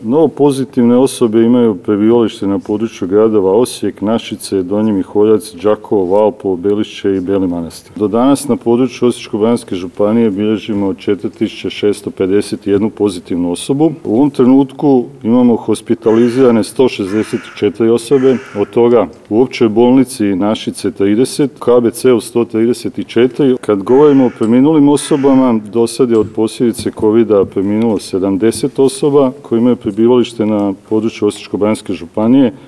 Novo pozitivne osobe imaju prebivalište na području gradova Osijek, Našice, Donji Miholjac, Đakovo, Valpovo, Belišće i Beli Manastir. Do danas na području Osječko-baranjske županije bilježimo 4651 pozitivnu osobu. U ovom trenutku imamo hospitalizirane 164 osobe, od toga u općoj bolnici Našice 30, KBC-u 134. Kad govorimo o preminulim osobama, do sad je od posljedice COVID-a preminulo 70 osoba koji imaju prebivalište na području Osječko-baranjske županije.